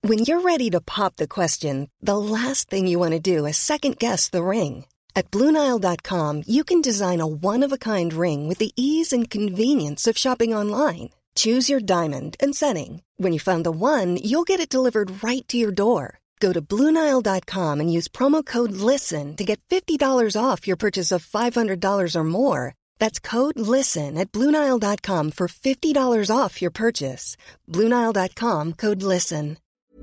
When you're ready to pop the question, the last thing you want to do is second-guess the ring. At BlueNile.com, you can design a one-of-a-kind ring with the ease and convenience of shopping online. Choose your diamond and setting. When you find the one, you'll get it delivered right to your door. Go to BlueNile.com and use promo code LISTEN to get $50 off your purchase of $500 or more. That's code LISTEN at BlueNile.com for $50 off your purchase. BlueNile.com, code LISTEN.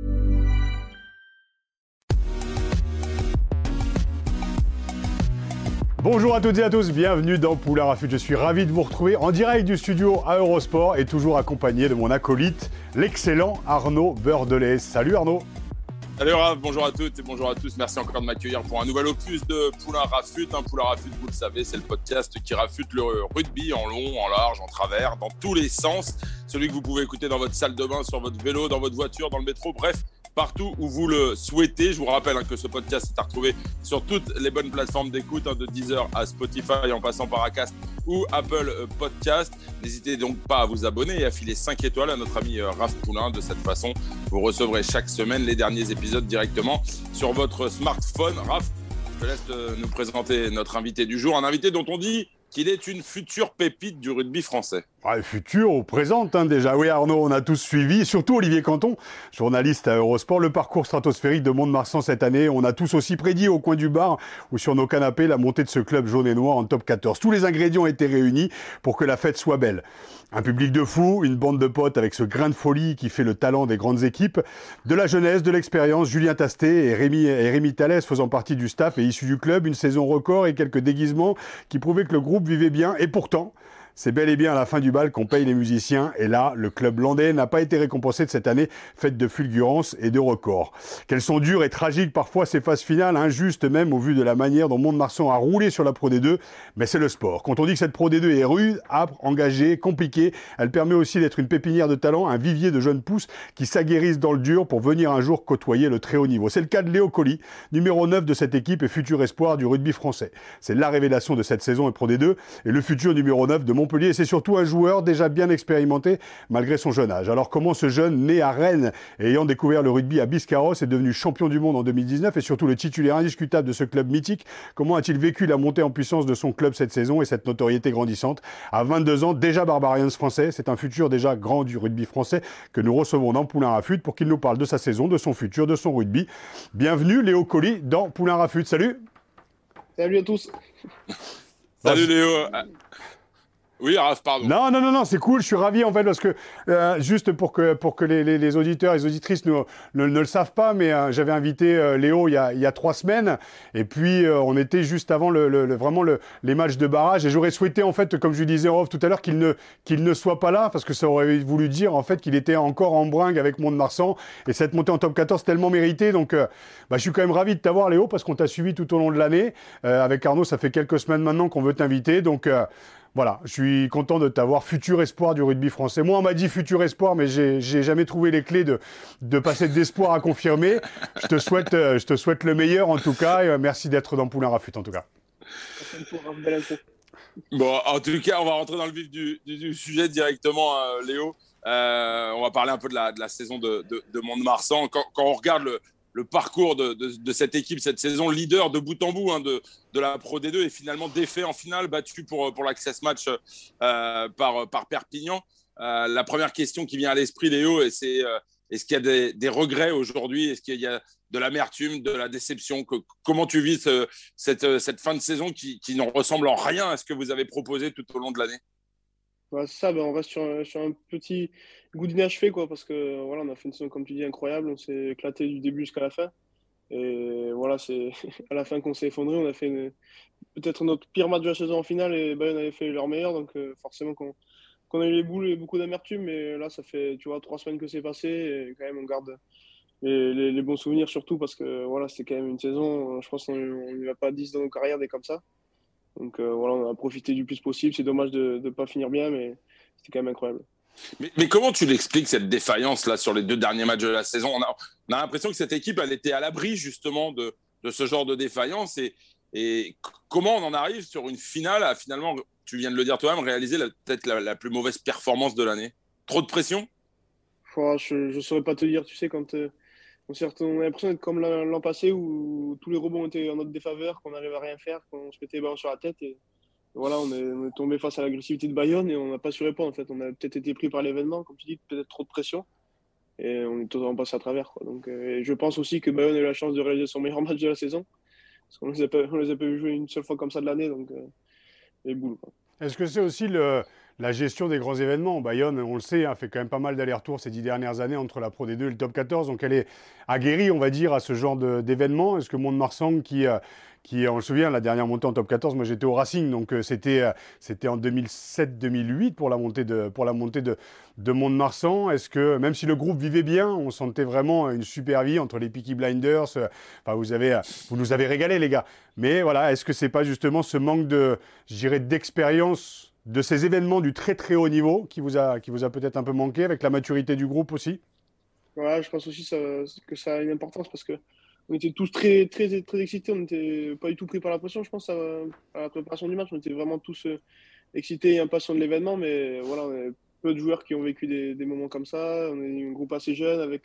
Bonjour à toutes et à tous, bienvenue dans Poulain Rafut. Je suis ravi de vous retrouver en direct du studio à Eurosport et toujours accompagné de mon acolyte, l'excellent Arnaud Beurdelais. Salut Arnaud. Salut Raph, bonjour à toutes et bonjour à tous. Merci encore de m'accueillir pour un nouvel opus de Poulain Rafut. Poulain Rafut, vous le savez, c'est le podcast qui rafute le rugby en long, en large, en travers, dans tous les sens. Celui que vous pouvez écouter dans votre salle de bain, sur votre vélo, dans votre voiture, dans le métro, bref, partout où vous le souhaitez. Je vous rappelle que ce podcast est à retrouver sur toutes les bonnes plateformes d'écoute, de Deezer à Spotify en passant par Acast ou Apple Podcast. N'hésitez donc pas à vous abonner et à filer 5 étoiles à notre ami Raph Poulain. De cette façon, vous recevrez chaque semaine les derniers épisodes directement sur votre smartphone. Raph, je te laisse nous présenter notre invité du jour, un invité dont on dit qu'il est une future pépite du rugby français. Ouais, futur ou présente déjà. Oui Arnaud, on a tous suivi, surtout Olivier Canton, journaliste à Eurosport, le parcours stratosphérique de Mont-de-Marsan cette année. On a tous aussi prédit au coin du bar ou sur nos canapés la montée de ce club jaune et noir en top 14. Tous les ingrédients étaient réunis pour que la fête soit belle. Un public de fous, une bande de potes avec ce grain de folie qui fait le talent des grandes équipes, de la jeunesse, de l'expérience, Julien Tastet et Rémi Thalès faisant partie du staff et issus du club, une saison record et quelques déguisements qui prouvaient que le groupe vivait bien. Et pourtant, c'est bel et bien à la fin du bal qu'on paye les musiciens. Et là, le club landais n'a pas été récompensé de cette année, faite de fulgurance et de records. Qu'elles sont dures et tragiques parfois ces phases finales, injustes même au vu de la manière dont Mont-de-Marsan a roulé sur la Pro D2. Mais c'est le sport. Quand on dit que cette Pro D2 est rude, âpre, engagée, compliquée, elle permet aussi d'être une pépinière de talent, un vivier de jeunes pousses qui s'aguerrissent dans le dur pour venir un jour côtoyer le très haut niveau. C'est le cas de Léo Colli, numéro 9 de cette équipe et futur espoir du rugby français. C'est la révélation de cette saison et Pro D2 et le futur numéro 9 de Montpellier. Et c'est surtout un joueur déjà bien expérimenté malgré son jeune âge. Alors comment ce jeune, né à Rennes et ayant découvert le rugby à Biscarrosse, est devenu champion du monde en 2019 et surtout le titulaire indiscutable de ce club mythique? Comment a-t-il vécu la montée en puissance de son club cette saison et cette notoriété grandissante? À 22 ans, déjà Barbarians français, c'est un futur déjà grand du rugby français que nous recevons dans Poulain Rafut pour qu'il nous parle de sa saison, de son futur, de son rugby. Bienvenue Léo Colli dans Poulain Rafut. Salut. Salut à tous. Salut Léo. Oui, Raph, pardon. Non, c'est cool, je suis ravi en fait parce que juste pour que les auditeurs et les auditrices ne le savent pas, mais j'avais invité Léo il y a 3 semaines et puis on était juste avant vraiment les matchs de barrage et j'aurais souhaité en fait, comme je lui disais en off tout à l'heure, qu'il ne soit pas là parce que ça aurait voulu dire en fait qu'il était encore en bringue avec Mont-de-Marsan et cette montée en top 14 tellement méritée. Donc je suis quand même ravi de t'avoir Léo parce qu'on t'a suivi tout au long de l'année. Avec Arnaud, ça fait quelques semaines maintenant qu'on veut t'inviter, donc voilà, je suis content de t'avoir, futur espoir du rugby français. Moi, on m'a dit futur espoir, mais j'ai jamais trouvé les clés de passer d'espoir à confirmer. Je te souhaite le meilleur en tout cas. Et merci d'être dans Poulain Rafut en tout cas. Bon, en tout cas, on va rentrer dans le vif du sujet directement, Léo. On va parler un peu de la saison de Mont-de-Marsan. Quand on regarde le parcours de cette équipe cette saison, leader de bout en bout de la Pro D2 et finalement défait en finale, battu pour l'Access Match par Perpignan. La première question qui vient à l'esprit, Léo, c'est est-ce qu'il y a des regrets aujourd'hui? Est-ce qu'il y a de l'amertume, de la déception? Comment tu vis cette fin de saison qui ne ressemble en rien à ce que vous avez proposé tout au long de l'année? Ouais, c'est ça, on reste sur un petit goût d'inachevé, quoi, parce que voilà, on a fait une saison, comme tu dis, incroyable. On s'est éclaté du début jusqu'à la fin. Et voilà, c'est à la fin qu'on s'est effondré. On a fait peut-être notre pire match de la saison en finale et Bayonne avait fait leur meilleur. Donc forcément qu'on a eu les boules et beaucoup d'amertume. Mais là, ça fait 3 semaines que c'est passé. Et quand même, on garde les bons souvenirs, surtout parce que voilà, c'était quand même une saison. Je pense qu'on n'y va pas 10 dans nos carrières, des comme ça. Donc voilà, on a profité du plus possible. C'est dommage de ne pas finir bien, mais c'était quand même incroyable. Mais comment tu l'expliques, cette défaillance là sur les 2 derniers matchs de la saison? On a l'impression que cette équipe, elle était à l'abri justement de ce genre de défaillance. Et comment on en arrive sur une finale à finalement, tu viens de le dire toi-même, réaliser peut-être la plus mauvaise performance de l'année? Trop de pression? Je ne saurais pas te dire, tu sais, quand On a l'impression d'être comme l'an passé où tous les rebonds étaient en notre défaveur, qu'on n'arrivait à rien faire, qu'on se mettait les ballons sur la tête. Et voilà, on est tombé face à l'agressivité de Bayonne et on n'a pas su répondre. En fait, on a peut-être été pris par l'événement, comme tu dis, peut-être trop de pression. Et on est totalement passé à travers, quoi. Donc, je pense aussi que Bayonne a eu la chance de réaliser son meilleur match de la saison. Parce qu'on ne les a pas vu jouer une seule fois comme ça de l'année. Donc, les boules, quoi. Est-ce que c'est aussi la gestion des grands événements? Bayonne, on le sait, fait quand même pas mal d'allers-retours ces 10 dernières années entre la Pro D2 et le Top 14. Donc elle est aguerrie, on va dire, à ce genre d'événements. Est-ce que Mont-de-Marsan, on se souvient, la dernière montée en Top 14, moi j'étais au Racing, donc c'était en 2007-2008 pour la montée de Mont-de-Marsan. Est-ce que, même si le groupe vivait bien, on sentait vraiment une super vie entre les Peaky Blinders, vous nous avez régalé, les gars. Mais voilà, est-ce que c'est pas justement ce manque d'expérience de ces événements du très très haut niveau qui vous a peut-être un peu manqué avec la maturité du groupe aussi? Ouais, je pense aussi que ça a une importance parce que on était tous très, très, très excités. On n'était pas du tout pris par la pression, je pense, à la préparation du match. On était vraiment tous excités et impatients de l'événement. Mais voilà, on est peu de joueurs qui ont vécu des moments comme ça. On est un groupe assez jeune avec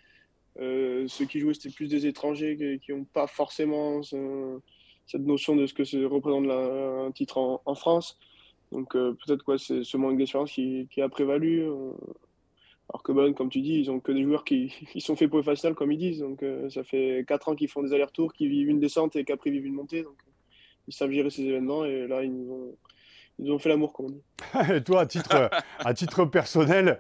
ceux qui jouaient, c'était plus des étrangers qui n'ont pas forcément cette notion de ce que représente un titre en France. Donc peut-être c'est ce manque d'expérience qui a prévalu. Alors que Bayonne, comme tu dis, ils ont que des joueurs qui sont faits pour le final, comme ils disent. Donc ça fait 4 ans qu'ils font des allers-retours, qu'ils vivent une descente et qu'après ils vivent une montée. Donc ils savent gérer ces événements et là ils ont fait l'amour, comme on dit. Et toi, à titre personnel,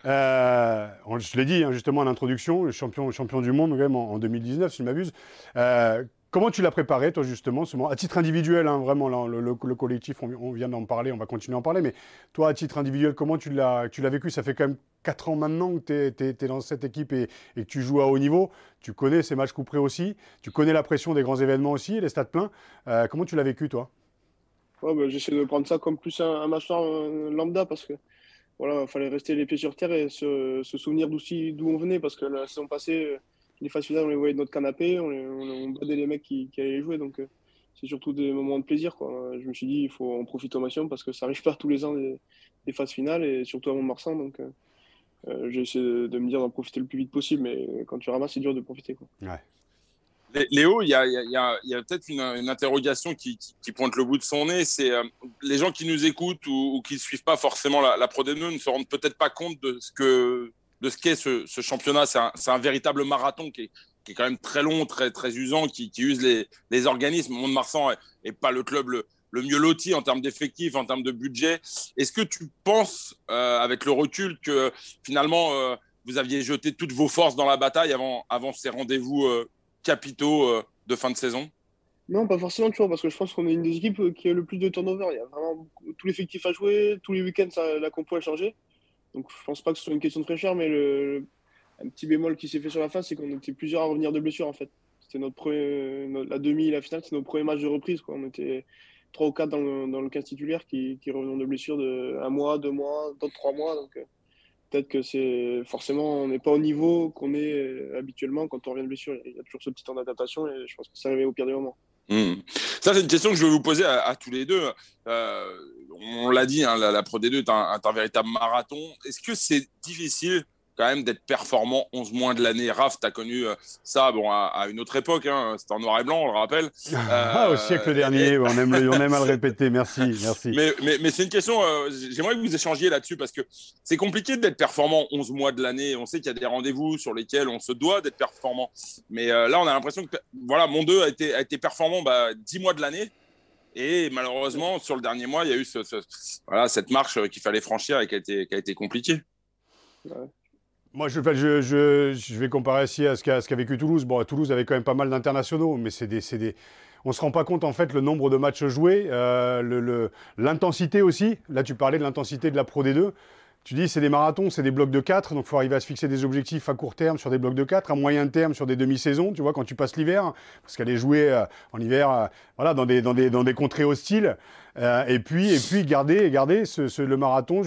je l'ai dit justement à l'introduction, champion du monde quand même en 2019, si je ne m'abuse. Comment tu l'as préparé, toi, justement, ce moment? À titre individuel, vraiment, là, le collectif, on vient d'en parler, on va continuer à en parler, mais toi, à titre individuel, comment tu l'as vécu? Ça fait quand même 4 ans maintenant que tu es dans cette équipe et que tu joues à haut niveau. Tu connais ces matchs couperés aussi, tu connais la pression des grands événements aussi, les stades pleins. Comment tu l'as vécu, toi? Ouais, j'essaie de prendre ça comme plus un match lambda parce que voilà, il fallait rester les pieds sur terre et se souvenir d'où on venait parce que la saison passée, les phases finales, on les voyait de notre canapé, on badait les mecs qui allaient jouer. Donc, c'est surtout des moments de plaisir, quoi. Je me suis dit, il faut en profiter au maximum parce que ça n'arrive pas tous les ans des phases finales et surtout à Mont-de-Marsan. Donc, j'ai essayé de me dire d'en profiter le plus vite possible. Mais quand tu ramasses, c'est dur de profiter, quoi. Ouais. Léo, il y a peut-être une interrogation qui pointe le bout de son nez. C'est les gens qui nous écoutent ou qui ne suivent pas forcément la Pro D2 ne se rendent peut-être pas compte de ce qu'est ce championnat. C'est un véritable marathon qui est quand même très long, très, très usant, qui use les organismes. Mont-de-Marsan n'est pas le club le mieux loti en termes d'effectifs, en termes de budget. Est-ce que tu penses, avec le recul, que finalement, vous aviez jeté toutes vos forces dans la bataille avant ces rendez-vous capitaux de fin de saison? Non, pas forcément, tu vois, parce que je pense qu'on est une des équipes qui a le plus de turnover. Il y a vraiment tout l'effectif à jouer, tous les week-ends, la compo a changé. Donc, je pense pas que ce soit une question de fraîcheur, mais un petit bémol qui s'est fait sur la fin, c'est qu'on était plusieurs à revenir de blessure, en fait. C'était la demi et la finale, c'est nos premiers matchs de reprise, quoi. On était 3 ou 4 dans le 15 titulaire qui revenaient de blessure de 1 mois, 2 mois, d'autres 3 mois. Donc, peut-être que c'est forcément, on n'est pas au niveau qu'on est habituellement quand on revient de blessure. Il y a toujours ce petit temps d'adaptation et je pense que ça arrivait au pire des moments. Ça, c'est une question que je vais vous poser à tous les deux. On l'a dit, hein, la Pro D2 est un véritable marathon. Est-ce que c'est difficile quand même d'être performant 11 mois de l'année? Raph, tu as connu ça à une autre époque, hein, c'était en noir et blanc, on le rappelle. Au siècle dernier, on aime à le répéter, merci. Mais c'est une question, j'aimerais que vous échangiez là-dessus parce que c'est compliqué d'être performant 11 mois de l'année. On sait qu'il y a des rendez-vous sur lesquels on se doit d'être performant. Mais là, on a l'impression que mon 2 a été performant 10 mois de l'année. Et malheureusement, sur le dernier mois, il y a eu cette marche qu'il fallait franchir et qui a été compliquée. Ouais. Moi, je vais comparer aussi à ce qu'a vécu Toulouse. Bon, Toulouse avait quand même pas mal d'internationaux, mais on ne se rend pas compte, en fait, le nombre de matchs joués, l'intensité aussi. Là, tu parlais de l'intensité de la Pro D2. Tu dis, c'est des marathons, c'est des blocs de 4, donc il faut arriver à se fixer des objectifs à court terme sur des blocs de 4, à moyen terme sur des demi-saisons, tu vois, quand tu passes l'hiver, parce qu'elle est jouée en hiver, dans des contrées hostiles. Et puis garder le marathon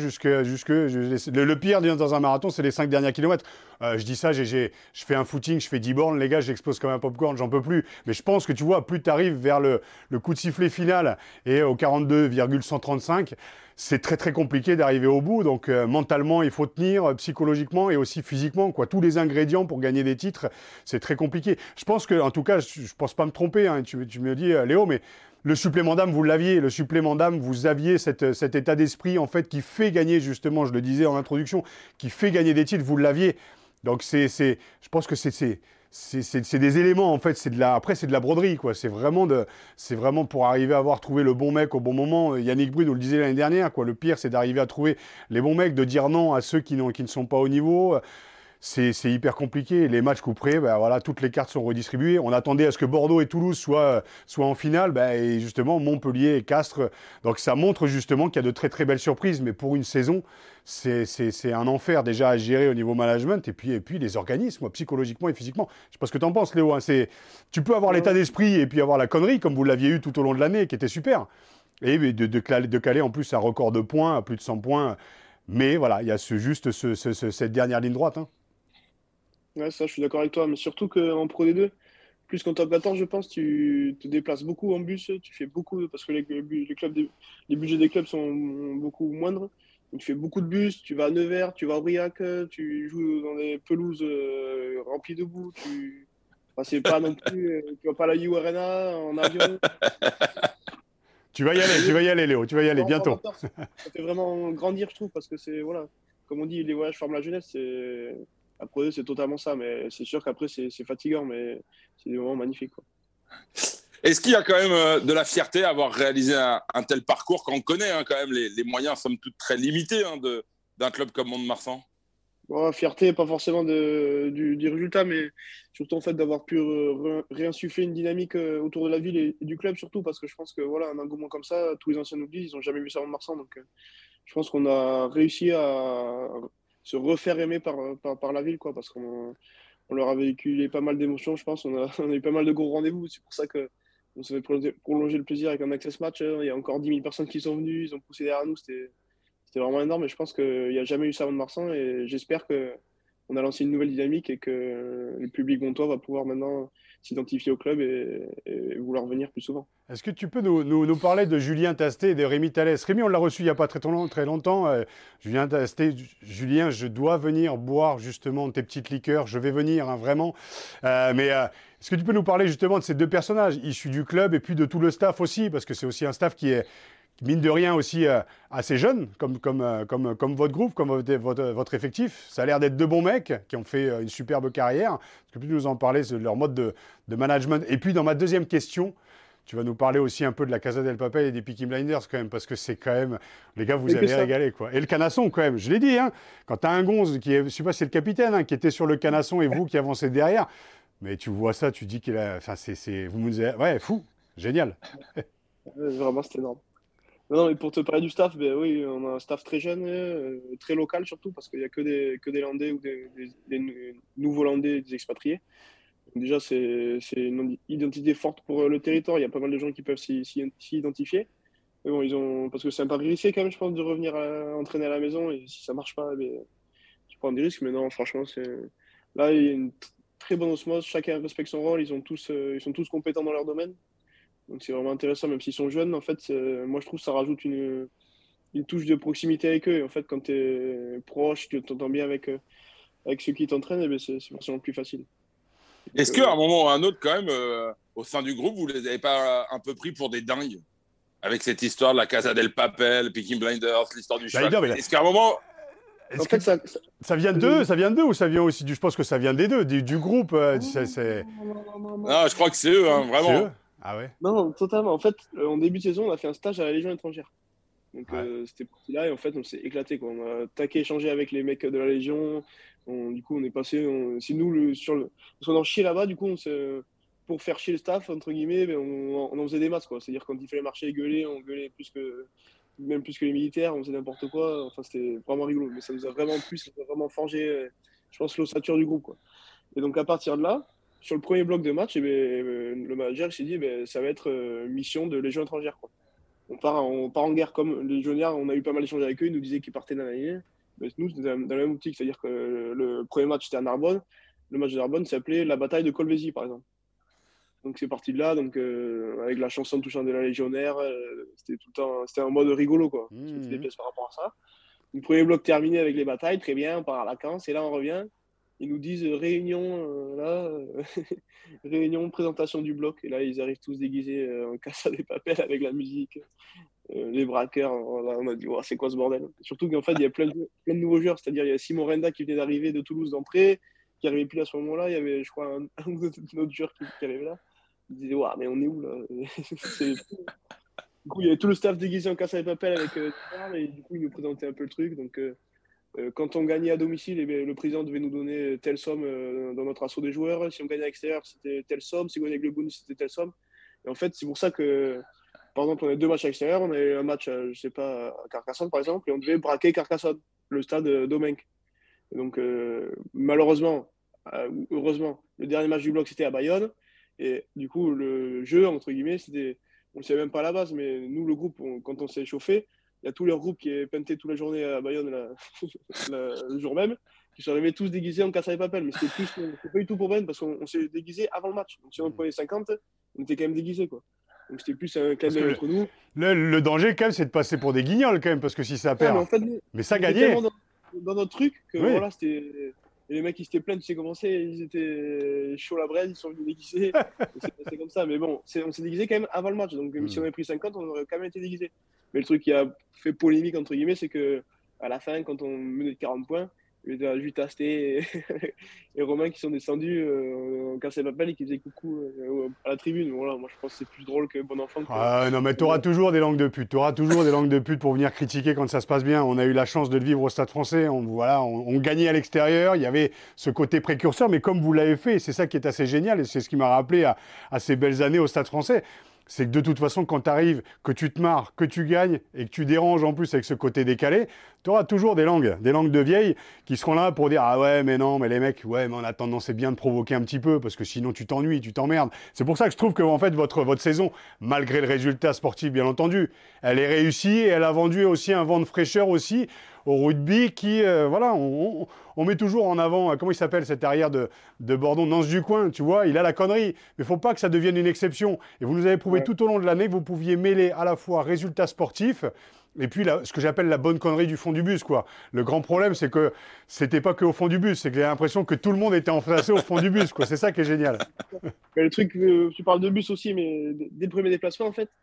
le pire dans un marathon, c'est les 5 derniers kilomètres. Je dis ça, je fais un footing, je fais 10 bornes, les gars, j'explose comme un popcorn, j'en peux plus. Mais je pense que tu vois, plus tu arrives vers le coup de sifflet final et au 42,135, c'est très très compliqué d'arriver au bout. Donc mentalement, il faut tenir, psychologiquement et aussi physiquement, quoi. Tous les ingrédients pour gagner des titres, c'est très compliqué. Je pense que, en tout cas, je pense pas me tromper. Hein, tu me dis, Léo, mais le supplément d'âme, vous l'aviez. Le supplément d'âme, vous aviez cet état d'esprit en fait qui fait gagner justement, je le disais en introduction, qui fait gagner des titres. Vous l'aviez. Donc je pense que c'est des éléments en fait. Après c'est de la broderie quoi. C'est vraiment pour arriver à avoir trouvé le bon mec au bon moment. Yannick Bru nous le disait l'année dernière quoi. Le pire c'est d'arriver à trouver les bons mecs, de dire non à ceux qui ne sont pas au niveau. C'est hyper compliqué. Les matchs couperés, ben voilà, toutes les cartes sont redistribuées. On attendait à ce que Bordeaux et Toulouse soient en finale, et justement Montpellier et Castres. Donc ça montre justement qu'il y a de très très belles surprises. Mais pour une saison, c'est un enfer déjà à gérer au niveau management et puis les organismes, psychologiquement et physiquement. Je sais pas ce que tu en penses, Léo. Hein, tu peux avoir l'état d'esprit et puis avoir la connerie comme vous l'aviez eu tout au long de l'année, qui était super. Et de caler en plus un record de points à plus de 100 points. Mais voilà, il y a cette dernière ligne droite. Hein. Ouais, ça, je suis d'accord avec toi, mais surtout qu'en Pro D2, plus qu'en top 14, je pense, tu te déplaces beaucoup en bus, tu fais beaucoup, parce que les budgets des clubs sont beaucoup moindres. Donc, tu fais beaucoup de bus, tu vas à Nevers, tu vas à Aurillac, tu joues dans des pelouses remplies de boue, enfin, c'est pas non plus, tu vas pas à la U Arena en avion. Tu vas y aller, Léo, tu vas y aller bientôt. Ça fait vraiment grandir, je trouve, parce que c'est, voilà, comme on dit, les voyages forment la jeunesse. Après, c'est totalement ça, mais c'est sûr qu'après, c'est fatigant, mais c'est des moments magnifiques, quoi. Est-ce qu'il y a quand même de la fierté à avoir réalisé un tel parcours quand on connaît quand même les moyens, somme toute, très limités d'un club comme Mont-de-Marsan? Bon, fierté, pas forcément du résultat, mais surtout en fait d'avoir pu réinsuffler une dynamique autour de la ville et du club, surtout parce que je pense que voilà, un engouement comme ça, tous les anciens nous le disent, ils n'ont jamais vu ça en Marsan, donc je pense qu'on a réussi à se refaire aimer par la ville, quoi, parce qu'on leur a véhiculé pas mal d'émotions, je pense. On a eu pas mal de gros rendez-vous. C'est pour ça qu'on s'est fait prolonger le plaisir avec un access match. Il y a encore 10 000 personnes qui sont venues, ils ont poussé derrière nous. C'était vraiment énorme. Et je pense qu'il n'y a jamais eu ça avant de Marsan. Et j'espère qu'on a lancé une nouvelle dynamique et que le public montois va pouvoir maintenant s'identifier au club et vouloir venir plus souvent. Est-ce que tu peux nous parler de Julien Tastet et de Rémi Thalès? Rémi, on l'a reçu il n'y a pas très longtemps. Julien Tastet, Julien, je dois venir boire justement tes petites liqueurs. Je vais venir, hein, vraiment. Est-ce que tu peux nous parler justement de ces deux personnages issus du club et puis de tout le staff aussi? Parce que c'est aussi un staff qui est, mine de rien, aussi assez jeune, comme votre groupe, comme votre effectif. Ça a l'air d'être deux bons mecs qui ont fait une superbe carrière. Est-ce que tu peux nous en parler de leur mode de management? Et puis, dans ma deuxième question, tu vas nous parler aussi un peu de la Casa del Papel et des Peaky Blinders quand même, parce que c'est quand même... Les gars, vous avez régalé, quoi. Et le canasson, quand même, je l'ai dit, hein, quand tu as un gonze qui est... Je sais pas si c'est le capitaine, hein, qui était sur le canasson et vous qui avancez derrière, mais tu vois ça, tu dis qu'il a... Enfin, vous me disiez... Ouais, fou, génial. Vraiment, c'était énorme. Non, mais pour te parler du staff, ben oui, on a un staff très jeune, très local surtout, parce qu'il n'y a que des Landais ou des nouveaux Landais, des expatriés. Déjà, c'est une identité forte pour le territoire. Il y a pas mal de gens qui peuvent s'y identifier. Mais bon, parce que c'est un pari risqué quand même, je pense, de revenir entraîner à la maison. Et si ça marche pas, tu prends des risques. Mais non, franchement, là, il y a une très bonne osmose. Chacun respecte son rôle. Ils sont tous compétents dans leur domaine. Donc c'est vraiment intéressant, même s'ils sont jeunes. En fait, moi, je trouve que ça rajoute une touche de proximité avec eux. Et en fait, quand tu es proche, tu t'entends bien avec ceux qui t'entraînent, ben, c'est forcément plus facile. Est-ce qu'à un moment ou à un autre, quand même, au sein du groupe, vous les avez pas un peu pris pour des dingues avec cette histoire de la Casa del Papel, Peaky Blinders, l'histoire du cheval? Est-ce qu'à un moment... En fait, ça vient d'eux ou ça vient aussi du... Je pense que ça vient des deux, du groupe. Non, je crois que c'est eux, hein, vraiment. C'est eux? Ah ouais? Non, totalement. En fait, en début de saison, on a fait un stage à la Légion étrangère. Donc c'était parti là et en fait, on s'est éclaté, quoi. On a taqué échangé avec les mecs de la Légion. Du coup, on est passé... C'est nous, parce qu'on en chiait là-bas, du coup, pour faire chier le staff, entre guillemets, ben, on en faisait des masses, quoi. C'est-à-dire quand il fallait marcher et gueuler, on gueulait même plus que les militaires, on faisait n'importe quoi. Enfin, c'était vraiment rigolo. Mais ça nous a vraiment plu, ça nous a vraiment forgé, je pense, l'ossature du groupe, quoi. Et donc, à partir de là, sur le premier bloc de match, le manager s'est dit, ça va être mission de Légion étrangère, quoi. on part en guerre comme les Jaugnards. On a eu pas mal d'échanges avec eux. Ils nous disaient qu'ils partaient dans la ligne. Mais nous, c'était dans la même optique. C'est-à-dire que le premier match, c'était à Narbonne. Le match de Narbonne s'appelait la bataille de Colvézi, par exemple. Donc c'est parti de là, donc avec la chanson touchant de la Légionnaire, c'était tout le temps, c'était un mode rigolo quoi. C'était des pièces par rapport à ça. Le premier bloc terminé avec les batailles, très bien, on part à vacances et là on revient. Ils nous disent réunion, réunion, présentation du bloc. Et là ils arrivent tous déguisés en Casa de Papel avec la musique, les braqueurs. Là, on a dit c'est quoi ce bordel. Surtout qu'en fait il y a plein de nouveaux joueurs, c'est-à-dire il y a Simon Renda qui venait d'arriver de Toulouse d'entrée, qui n'arrivait plus à ce moment-là. Il y avait je crois un autre joueur qui arrivait là. Ils disaient, ouais, mais on est où là? Du coup, il y avait tout le staff déguisé en Casa de Papel avec et du coup, ils nous présentaient un peu le truc. Donc, quand on gagnait à domicile, le président devait nous donner telle somme dans notre assaut des joueurs. Si on gagnait à l'extérieur, c'était telle somme. Si on gagnait avec le bonus, c'était telle somme. Et en fait, c'est pour ça que, par exemple, on a 2 matchs à l'extérieur. On a un match, je sais pas, à Carcassonne, par exemple, et on devait braquer Carcassonne, le stade Domenech. Donc, malheureusement, heureusement, le dernier match du bloc, c'était à Bayonne. Et du coup, le jeu, entre guillemets, c'était. On ne savait même pas à la base, mais nous, le groupe, quand on s'est chauffé, il y a tout leur groupe qui est peinté toute la journée à Bayonne le jour même, qui sont arrivés tous déguisés en Casa de Papel. Mais c'était pas du tout pour Ben, parce qu'on s'est déguisé avant le match. Donc si on prenait 50, on était quand même déguisés, quoi. Donc c'était plus un clin d'œil entre nous. Le danger, quand même, c'est de passer pour des guignols, quand même, parce que si ça perd. Mais, en fait, mais ça gagnait. Dans notre truc, que oui. voilà, c'était. Et les mecs, ils s'étaient pleins, tu sais comment c'est, ils étaient chauds la braise, ils sont venus déguisés. C'est comme ça, mais bon, on s'est déguisé quand même avant le match. Donc, si on avait pris 50, on aurait quand même été déguisé. Mais le truc qui a fait polémique, entre guillemets, c'est qu'à la fin, quand on menait de 40 points, il y avait Jules Asté et Romain qui sont descendus en Casa de Papel et qui faisaient coucou à la tribune. Voilà, moi, je pense que c'est plus drôle que bon enfant. Non, mais tu auras toujours des langues de pute. Tu auras toujours des langues de pute pour venir critiquer quand ça se passe bien. On a eu la chance de le vivre au Stade Français. On gagnait à l'extérieur. Il y avait ce côté précurseur. Mais comme vous l'avez fait, c'est ça qui est assez génial. Et c'est ce qui m'a rappelé à ces belles années au Stade Français. C'est que de toute façon, quand tu arrives, que tu te marres, que tu gagnes et que tu déranges en plus avec ce côté décalé, tu auras toujours des langues de vieilles qui seront là pour dire « Ah ouais, mais non, mais les mecs, ouais, mais en attendant, c'est bien de provoquer un petit peu parce que sinon tu t'ennuies, tu t'emmerdes. » C'est pour ça que je trouve que en fait, votre saison, malgré le résultat sportif, bien entendu, elle est réussie et elle a vendu aussi un vent de fraîcheur aussi au rugby qui, voilà, on met toujours en avant, comment il s'appelle cet arrière de Bordeaux, Nance du Coin, tu vois, il a la connerie, mais il ne faut pas que ça devienne une exception. Et vous nous avez prouvé tout au long de l'année que vous pouviez mêler à la fois résultats sportifs et puis ce que j'appelle la bonne connerie du fond du bus, quoi. Le grand problème, c'est que c'était pas qu'au fond du bus, c'est que j'ai l'impression que tout le monde était enfoncé au fond du bus, quoi. C'est ça qui est génial. Mais le truc, tu parles de bus aussi, mais dès le premier déplacement, en fait,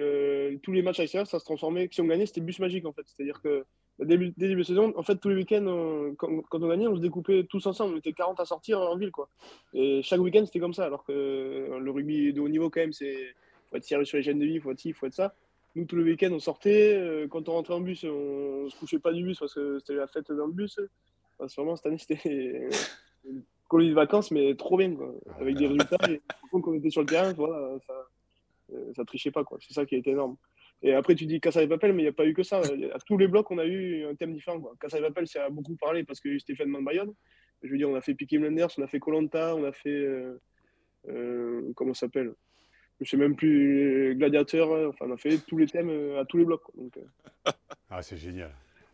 tous les matchs à l'extérieur, ça se transformait. Si on gagnait, c'était bus magique, en fait. C'est-à-dire que dès le début de saison, en fait, tous les week-ends, quand on gagnait, on se découpait tous ensemble. On était 40 à sortir en ville, quoi. Et chaque week-end, c'était comme ça. Alors que le rugby de haut niveau, quand même, faut être sérieux sur les chaînes de vie, il faut être ci, il faut être ça. Nous, tous les week-ends, on sortait. Quand on rentrait en bus, on se couchait pas du bus parce que c'était la fête dans le bus. Enfin, vraiment, cette année, c'était une colonie de vacances, mais trop bien, quoi. Avec des résultats. Et quand on était sur le terrain, voilà, ça trichait pas, quoi. C'est ça qui a été énorme. Et après, tu dis Casa de Papel, mais il n'y a pas eu que ça. À tous les blocs, on a eu un thème différent, quoi. Casa de Papel, ça a beaucoup parlé parce que c'était Stéphane Bayonne. Je veux dire, on a fait Peaky Blinders, on a fait Koh Lanta, on a fait. Comment ça s'appelle? Je sais même plus. Gladiateur. Enfin, on a fait tous les thèmes à tous les blocs, quoi. Donc, Ah, c'est génial.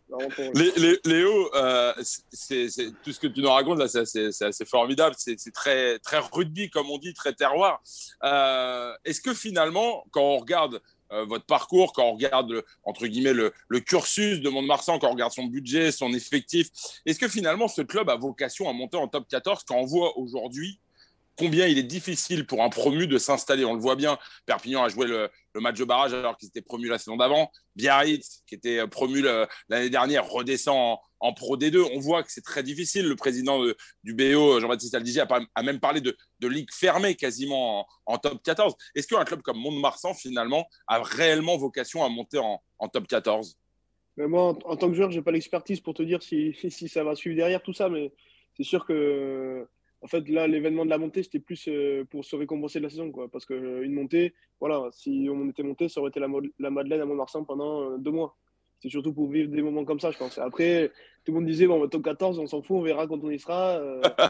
Léo, tout ce que tu nous racontes là, c'est assez formidable. C'est très, très rugby, comme on dit, très terroir. Est-ce que finalement, quand on regarde votre parcours, quand on regarde entre guillemets le cursus de Mont-de-Marsan, quand on regarde son budget, son effectif, est-ce que finalement ce club a vocation à monter en top 14 quand on voit aujourd'hui combien il est difficile pour un promu de s'installer? On le voit bien, Perpignan a joué le match de barrage alors qu'ils étaient promus la saison d'avant. Biarritz, qui était promu l'année dernière, redescend en Pro D2. On voit que c'est très difficile. Le président du BO, Jean-Baptiste Aldigier, a même parlé de ligue fermée quasiment en top 14. Est-ce qu'un club comme Mont-de-Marsan, finalement, a réellement vocation à monter en top 14? Mais moi, en tant que joueur, je n'ai pas l'expertise pour te dire si ça va suivre derrière tout ça, mais c'est sûr que en fait, là, l'événement de la montée, c'était plus pour se récompenser de la saison, quoi. Parce qu'une montée, voilà, si on était monté, ça aurait été la Madeleine à Mont-de-Marsan pendant 2 mois. C'est surtout pour vivre des moments comme ça, je pense. Après, tout le monde disait, bon, top 14, on s'en fout, on verra quand on y sera.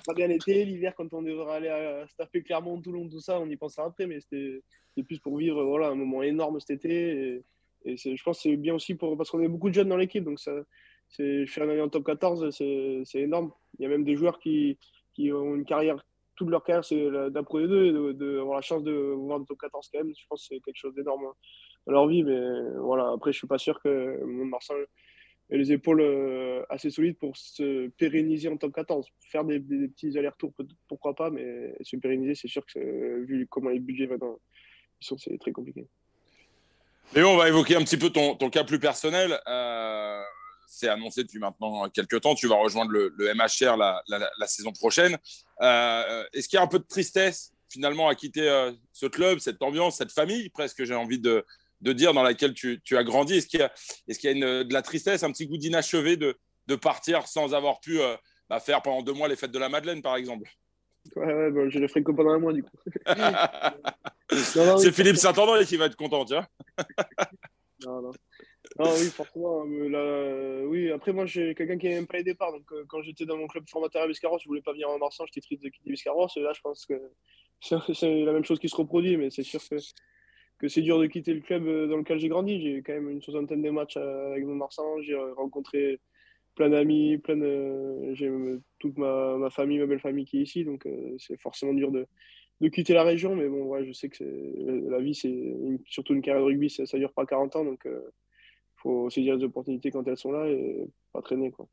pas bien l'été, l'hiver, quand on devrait aller se taper Clermont, Toulon, tout ça, on y pensera après, mais c'était plus pour vivre voilà, un moment énorme cet été. Et je pense que c'est bien aussi parce qu'on est beaucoup de jeunes dans l'équipe, donc faire une année en top 14, c'est énorme. Il y a même des joueurs qui ont une carrière, toute leur carrière, c'est d'un Pro D2, et d'avoir la chance de voir le top 14 quand même, je pense que c'est quelque chose d'énorme dans leur vie. Mais voilà, après, je suis pas sûr que Mont-de-Marsan ait les épaules assez solides pour se pérenniser en top 14. Faire des petits allers-retours, pourquoi pas, mais se pérenniser, c'est sûr que vu comment les budgets maintenant, c'est très compliqué. Léo, on va évoquer un petit peu ton cas plus personnel. C'est annoncé depuis maintenant quelques temps. Tu vas rejoindre le MHR la saison prochaine. Est-ce qu'il y a un peu de tristesse finalement à quitter ce club, cette ambiance, cette famille presque, j'ai envie de dire, dans laquelle tu as grandi? Est-ce qu'il y a de la tristesse, un petit goût d'inachevé de partir sans avoir pu faire pendant 2 mois les fêtes de la Madeleine, par exemple? Ouais, bon, je le ferai que pendant un mois, du coup. Non, C'est oui, Philippe Saint-André qui va être content, tiens. non. Non, oui, forcément. Oui, après, moi, j'ai quelqu'un qui n'aime pas les départs. Donc, quand j'étais dans mon club formateur à Biscarrosse, je voulais pas venir en Marsan, j'étais triste de quitter Biscarrosse. Et là, je pense que c'est la même chose qui se reproduit, mais c'est sûr que c'est dur de quitter le club dans lequel j'ai grandi. J'ai quand même une 60aine de matchs avec mon Marsan. J'ai rencontré plein d'amis, j'ai toute ma famille, ma belle famille qui est ici. Donc, c'est forcément dur de quitter la région. Mais bon, ouais, je sais que la vie, surtout une carrière de rugby, ça dure pas 40 ans. Donc, faut saisir les opportunités quand elles sont là et pas traîner, quoi.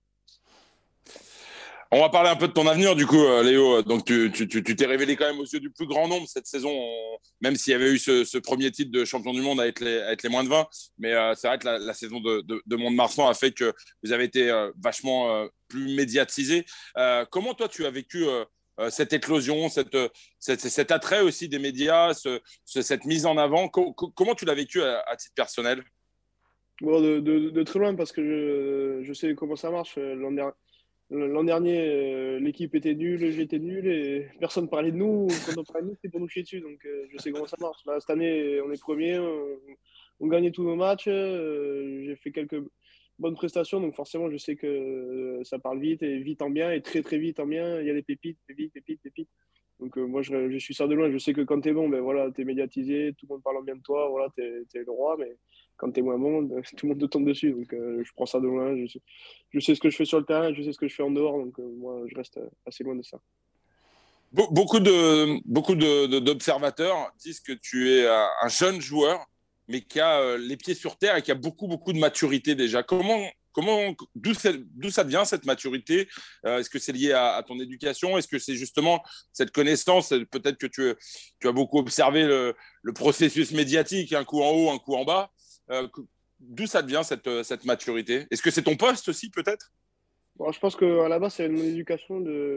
On va parler un peu de ton avenir, du coup, Léo. Donc, tu t'es révélé quand même aux yeux du plus grand nombre cette saison, même s'il y avait eu ce premier titre de champion du monde avec les moins de 20. Mais c'est vrai que la saison de Mont-de-Marsan a fait que vous avez été vachement plus médiatisé. Comment, toi, tu as vécu cette éclosion, cet attrait aussi des médias, cette mise en avant? Comment tu l'as vécu à titre personnel? Bon, de très loin, parce que je sais comment ça marche. L'an dernier, l'équipe était nulle, j'étais nul et personne ne parlait de nous. Quand on parlait de nous, c'était pour nous chier dessus. Donc, je sais comment ça marche. Là, cette année, on est premier, on gagnait tous nos matchs. J'ai fait quelques bonnes prestations, donc forcément, je sais que ça parle vite et vite en bien et très très vite en bien. Il y a des pépites, pépites, pépites, pépites. Donc, moi, je suis ça de loin. Je sais que quand t'es bon, ben voilà, t'es médiatisé, tout le monde parle bien de toi, voilà, t'es le roi. Mais quand t'es moins bon, tout le monde te tombe dessus. Donc, je prends ça de loin. Je sais ce que je fais sur le terrain, je sais ce que je fais en dehors. Donc, moi, je reste assez loin de ça. Beaucoup d'observateurs disent que tu es un jeune joueur, mais qui a les pieds sur terre et qui a beaucoup de maturité déjà. D'où ça vient cette maturité? Est-ce que c'est lié à ton éducation? Est-ce que c'est justement cette connaissance? Peut-être que tu as beaucoup observé le processus médiatique, un coup en haut, un coup en bas. D'où ça vient cette maturité? Est-ce que c'est ton poste aussi, peut-être? Bon, je pense qu'à la base, c'est mon éducation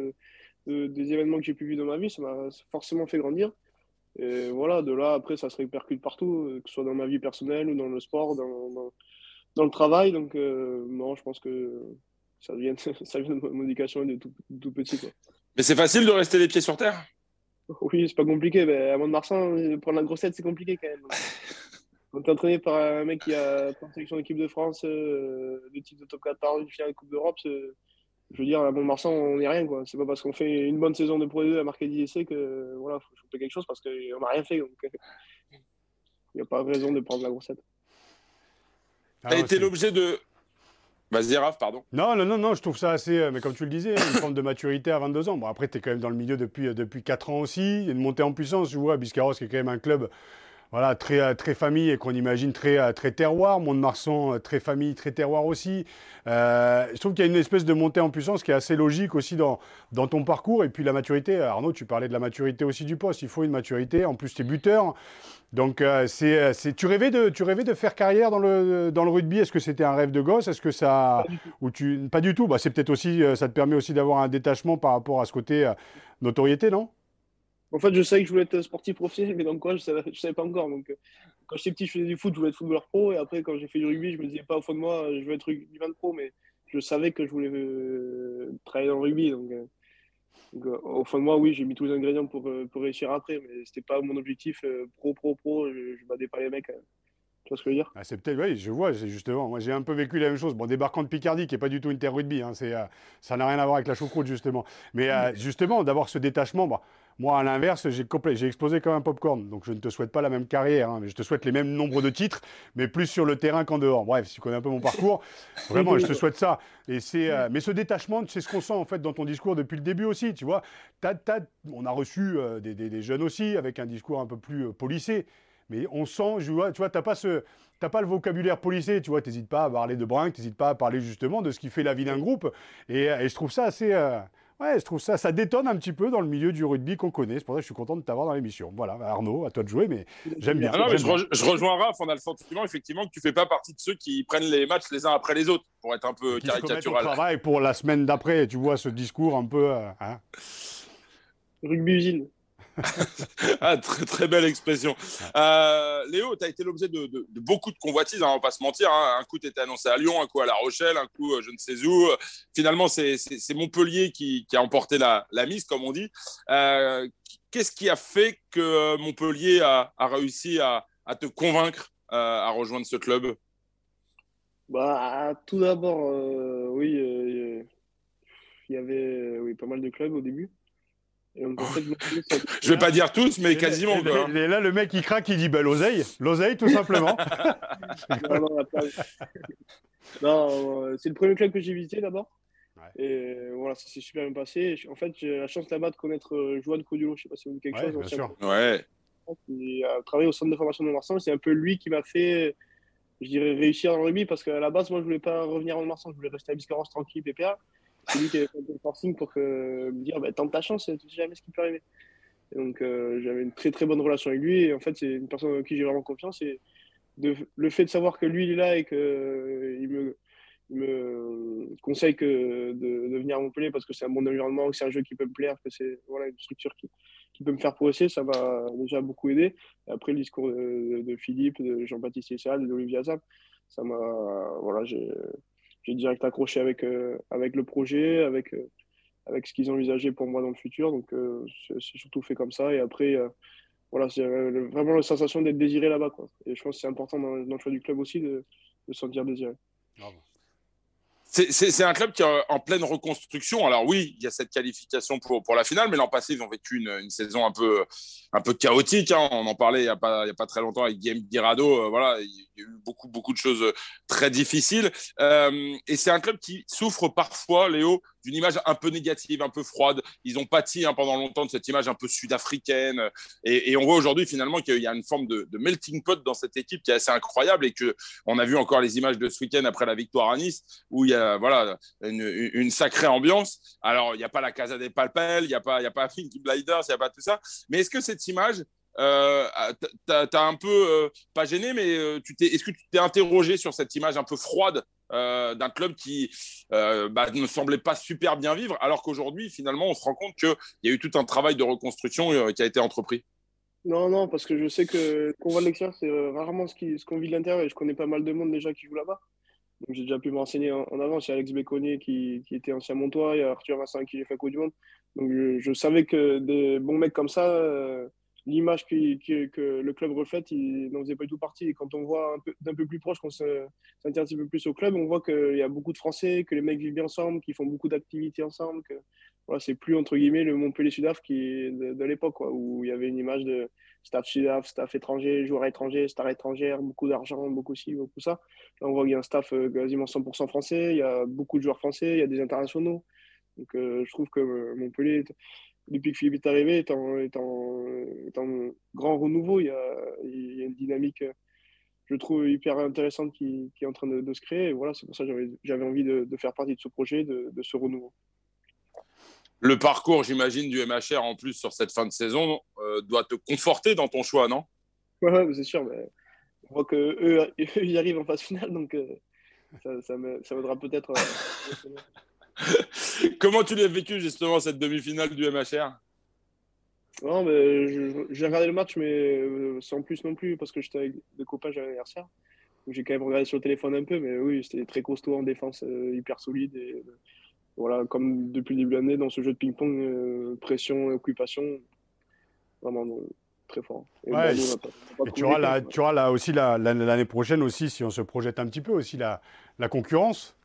des événements que j'ai pu vivre dans ma vie. Ça m'a forcément fait grandir. Et voilà, de là, après, ça se répercute partout, que ce soit dans ma vie personnelle ou dans le sport, dans le travail. Donc, non, je pense que ça vient, ça vient de mon éducation de tout petit, quoi. Mais c'est facile de rester les pieds sur terre? Oui, c'est pas compliqué. Mais à Mont-de-Marsan, prendre la grossette, c'est compliqué quand même. Quand t'es entraîné par un mec qui a fait une sélection d'équipe de France, le titre de top 14, une finale de Coupe d'Europe, je veux dire, à Mont-de-Marsan, on n'est rien, quoi. C'est pas parce qu'on fait une bonne saison de Pro D2 à marquer 10 essais que voilà, faut choper quelque chose parce qu'on n'a rien fait. Donc, il n'y a pas raison de prendre la grossette. Tu as été l'objet de. Vas-y, Raph, pardon. Non, je trouve ça assez, mais comme tu le disais, une forme de maturité à 22 ans. Bon, après, tu es quand même dans le milieu depuis 4 ans aussi. Il y a une montée en puissance. Je vois Biscarrosse qui est quand même un club voilà, très famille et qu'on imagine très terroir. Mont-de-Marsan, très famille, très terroir aussi. Je trouve qu'il y a une espèce de montée en puissance qui est assez logique aussi dans ton parcours. Et puis la maturité, Arnaud, tu parlais de la maturité aussi du poste. Il faut une maturité. En plus, tu es buteur. Donc, tu rêvais de faire carrière dans le rugby. Est-ce que c'était un rêve de gosse? Est-ce que ça. Pas du tout. Bah, c'est peut-être aussi, ça te permet aussi d'avoir un détachement par rapport à ce côté notoriété, non? En fait, je savais que je voulais être sportif professionnel, mais dans quoi, je savais pas encore. Donc, quand j'étais petit, je faisais du foot, je voulais être footballeur pro. Et après, quand j'ai fait du rugby, je me disais pas au fond de moi, je veux être rugbyman pro, mais je savais que je voulais travailler dans le rugby. Donc, au fond de moi, oui, j'ai mis tous les ingrédients pour réussir après, mais c'était pas mon objectif pro. Je battais pas les mecs. Tu vois ce que je veux dire? Ah, c'est peut-être, oui, je vois, c'est justement. Moi, j'ai un peu vécu la même chose. Bon, débarquant de Picardie, qui n'est pas du tout une terre rugby, hein, ça n'a rien à voir avec la choucroute, justement. Mais justement, d'avoir ce détachement, bah, moi, à l'inverse, j'ai explosé comme un popcorn. Donc, je ne te souhaite pas la même carrière, hein, mais je te souhaite les mêmes nombres de titres, mais plus sur le terrain qu'en dehors. Bref, si tu connais un peu mon parcours, vraiment, je te souhaite ça. Mais ce détachement, c'est ce qu'on sent, en fait, dans ton discours depuis le début aussi, tu vois. On a reçu des jeunes aussi, avec un discours un peu plus policé. Mais on sent, tu vois, t'as pas le vocabulaire policé, tu vois, t'hésites pas à parler de brinque, t'hésites pas à parler justement de ce qui fait la vie d'un groupe. Et je trouve ça assez, ouais, je trouve ça détonne un petit peu dans le milieu du rugby qu'on connaît. C'est pour ça que je suis content de t'avoir dans l'émission. Voilà, Arnaud, à toi de jouer, mais j'aime bien. Ah non, mais J'aime bien. je rejoins Raph. On a le sentiment effectivement que tu fais pas partie de ceux qui prennent les matchs les uns après les autres, pour être un peu Qui se remettent au caricatural. travail pour la semaine d'après, tu vois, ce discours un peu, hein. Rugby usine. Ah, très, très belle expression. Ouais. Léo, tu as été l'objet de beaucoup de convoitises, hein, on va pas se mentir. Hein. Un coup, tu étais annoncé à Lyon, un coup à La Rochelle, un coup je ne sais où. Finalement, c'est Montpellier qui a emporté la mise, comme on dit. Qu'est-ce qui a fait que Montpellier a réussi à te convaincre à rejoindre ce club? Bah, tout d'abord, oui, il y avait oui, pas mal de clubs au début. Et donc, en fait, Montpellier, ça... Je vais pas dire tous, mais quasiment. Et, Quoi, hein. et là, le mec, il craque, il dit, bah, l'oseille, tout simplement. Non, non, non, c'est le premier club que j'ai visité d'abord. Ouais. Et voilà, ça s'est super bien passé. En fait, j'ai la chance là-bas de connaître Johan Codulot, je sais pas si vous dites quelque Ouais, chose, bien sûr. Ouais. qui a travaillé au centre de formation de Marsan. C'est un peu lui qui m'a fait, je dirais, réussir dans le rugby parce qu'à la base, moi, je voulais pas revenir en Marsan, je voulais rester à Biscarrosse tranquille, pépère. C'est lui qui avait fait un peu le forcing pour me dire, bah, tente ta chance, tu sais jamais ce qui peut arriver. Et donc, j'avais une très très bonne relation avec lui. Et en fait, c'est une personne en qui j'ai vraiment confiance. Et le fait de savoir que lui, il est là et qu'il me conseille de venir à Montpellier parce que c'est un bon environnement, que c'est un jeu qui peut me plaire, que c'est voilà, une structure qui peut me faire progresser, ça m'a déjà beaucoup aidé. Et après, le discours de Philippe, de Jean-Baptiste Essal, d'Olivier Azam, ça m'a. Voilà, j'ai direct accroché avec le projet, avec ce qu'ils envisageaient pour moi dans le futur. Donc, c'est surtout fait comme ça. Et après, voilà, c'est vraiment la sensation d'être désiré là-bas, quoi. Et je pense que c'est important dans le choix du club aussi de se sentir désiré. Bravo. C'est un club qui est en pleine reconstruction. Alors oui, il y a cette qualification pour la finale, mais l'an passé, ils ont vécu une saison un peu chaotique. Hein. On en parlait il y a pas très longtemps avec Guillaume Guirado. Voilà, il y a eu beaucoup de choses très difficiles. Et c'est un club qui souffre parfois, Léo, d'une image un peu négative, un peu froide. Ils ont pâti pendant longtemps de cette image un peu sud-africaine. Et on voit aujourd'hui finalement qu'il y a une forme de melting pot dans cette équipe qui est assez incroyable et que on a vu encore les images de ce week-end après la victoire à Nice où il y a voilà, une sacrée ambiance. Alors, il n'y a pas la Casa des Papel, il n'y a pas Peaky Blinders, il n'y a pas tout ça. Mais est-ce que cette image, t'as un peu, pas gêné, mais est-ce que tu t'es interrogé sur cette image un peu froide d'un club qui ne semblait pas super bien vivre, alors qu'aujourd'hui, finalement, on se rend compte qu'il y a eu tout un travail de reconstruction qui a été entrepris? Non, non, parce que je sais que qu'on voit de l'extérieur, c'est rarement ce qu'on vit de l'intérieur et je connais pas mal de monde déjà qui joue là-bas. Donc j'ai déjà pu me renseigner en avance. Il y a Alex Béconnier qui était ancien Montois, il y a Arthur Vincent qui j'ai fait Coupe du Monde. Donc je savais que des bons mecs comme ça, l'image que le club reflète, il n'en faisait pas du tout partie. Et quand on voit d'un peu plus proche, qu'on s'intéresse un peu plus au club, on voit qu'il y a beaucoup de Français, que les mecs vivent bien ensemble, qu'ils font beaucoup d'activités ensemble, que voilà, c'est plus entre guillemets le Montpellier Sudaf de l'époque, quoi, où il y avait une image de staff Sudaf, staff étranger, joueurs étrangers, stars étrangères, beaucoup d'argent, beaucoup ci, beaucoup ça. Là, on voit qu'il y a un staff quasiment 100% français, il y a beaucoup de joueurs français, il y a des internationaux. Donc je trouve que Montpellier, depuis que Philippe est arrivé, est en grand renouveau. Il y a une dynamique, je trouve, hyper intéressante qui est en train de se créer. Et voilà, c'est pour ça que j'avais envie de faire partie de ce projet, de ce renouveau. Le parcours, j'imagine, du MHR en plus sur cette fin de saison doit te conforter dans ton choix, non? Ouais, c'est sûr. Mais on voit qu'eux, ils arrivent en phase finale, donc ça vaudra peut-être. Comment tu l'as vécu justement cette demi-finale du MHR? Non, mais j'ai regardé le match, mais sans plus non plus, parce que j'étais avec des copains, j'avais l'anniversaire. Donc j'ai quand même regardé sur le téléphone un peu, mais oui, c'était très costaud en défense, hyper solide. Et voilà, comme depuis le début de l'année, dans ce jeu de ping-pong, pression, occupation, vraiment très fort. Et Ouais, Bordeaux n'a pas et trouvé l'équipe. tu auras là aussi l'année prochaine aussi, si on se projette un petit peu aussi la concurrence.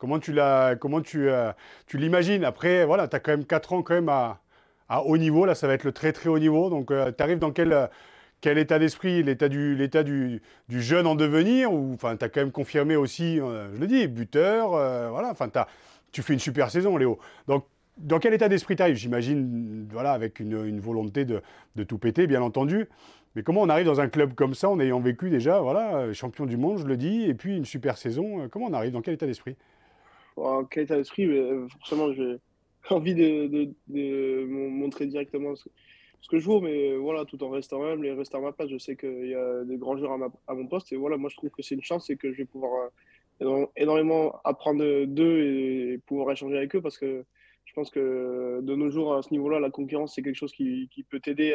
Tu l'imagines? Après, voilà, tu as quand même 4 ans quand même à haut niveau. Là, ça va être le très très haut niveau. Donc, tu arrives dans quel état d'esprit? L'état du jeune en devenir? Ou enfin, tu as quand même confirmé aussi, je le dis, buteur. Voilà, enfin, tu fais une super saison, Léo. Donc, dans quel état d'esprit tu arrives? J'imagine, voilà, avec une volonté de tout péter, bien entendu. Mais comment on arrive dans un club comme ça en ayant vécu déjà, voilà, champion du monde, je le dis, et puis une super saison? Comment on arrive? Dans quel état d'esprit? En quel état d'esprit, forcément, j'ai envie de montrer directement ce que je vaux, mais voilà, tout en restant humble et restant à ma place. Je sais qu'il y a des grands joueurs à mon poste, et voilà, moi je trouve que c'est une chance et que je vais pouvoir énormément apprendre d'eux et pouvoir échanger avec eux parce que je pense que de nos jours, à ce niveau-là, la concurrence, c'est quelque chose qui peut t'aider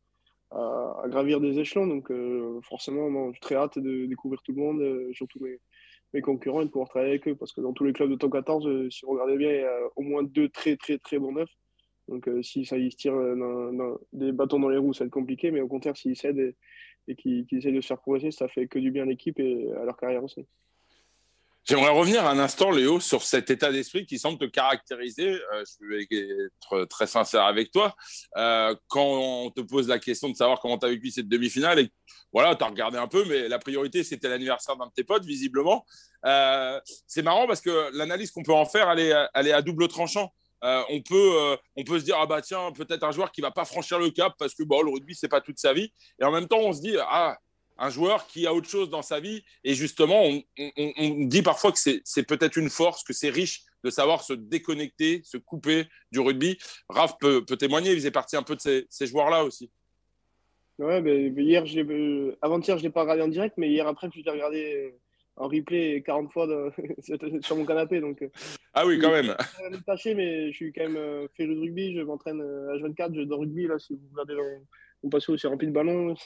à gravir des échelons. Donc, forcément, non, j'ai très hâte de découvrir tout le monde, surtout mes concurrents, et de pouvoir travailler avec eux. Parce que dans tous les clubs de top 14, si vous regardez bien, il y a au moins deux très, très, très bons neufs. Donc, si ça, ils se tirent des bâtons dans les roues, ça va être compliqué. Mais au contraire, s'ils s'aident et qu'ils essaient de se faire progresser, ça fait que du bien à l'équipe et à leur carrière aussi. J'aimerais revenir un instant, Léo, sur cet état d'esprit qui semble te caractériser. Je vais être très sincère avec toi. Quand on te pose la question de savoir comment tu as vécu cette demi-finale, et voilà, tu as regardé un peu, mais la priorité, c'était l'anniversaire d'un de tes potes, visiblement. C'est marrant parce que l'analyse qu'on peut en faire, elle est à double tranchant. On peut se dire, ah bah tiens, peut-être un joueur qui ne va pas franchir le cap parce que bon, le rugby, ce n'est pas toute sa vie. Et en même temps, on se dit, ah, un joueur qui a autre chose dans sa vie. Et justement, on dit parfois que c'est peut-être une force, que c'est riche de savoir se déconnecter, se couper du rugby. Raph peut témoigner, il faisait partie un peu de ces joueurs-là aussi. Ouais, hier, avant-hier, je ne l'ai pas regardé en direct, mais hier après, je l'ai regardé en replay 40 fois sur mon canapé. Donc, Ah oui, quand même. je suis détaché, mais je suis quand même féru de rugby. Je m'entraîne à H24, je dors rugby. Là, si vous regardez mon patio, c'est rempli de ballons.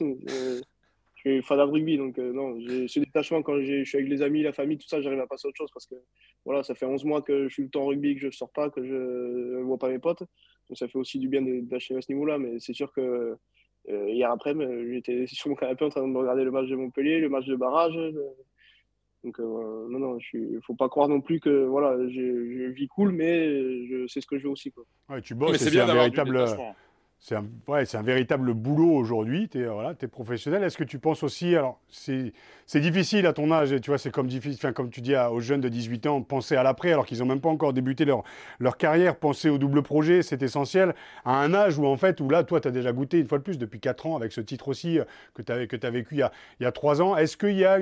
Je suis fan de rugby, donc non, j'ai ce détachement quand je suis avec les amis, la famille, tout ça, j'arrive à passer à autre chose parce que voilà, ça fait 11 mois que je suis tout le temps en rugby, que je ne sors pas, que je ne vois pas mes potes. Donc ça fait aussi du bien d'acheter à ce niveau-là, mais c'est sûr que hier après, j'étais sur mon canapé en train de regarder le match de Montpellier, le match de barrage. Donc non, non, faut pas croire non plus que voilà, je vis cool, mais je sais ce que je veux aussi, quoi. Ouais, tu Mais bosses et c'est c'est bien un d'avoir du véritable. détachement. C'est un véritable boulot aujourd'hui. Tu es, voilà, t'es professionnel. Est-ce que tu penses aussi, alors c'est difficile à ton âge, tu vois, c'est comme difficile, enfin, comme tu dis aux jeunes de 18 ans, penser à l'après alors qu'ils n'ont même pas encore débuté leur carrière, penser au double projet, c'est essentiel. À un âge où en fait, où là, toi, tu as déjà goûté une fois de plus depuis 4 ans avec ce titre aussi que tu as vécu il y a 3 ans. Est-ce qu'il y a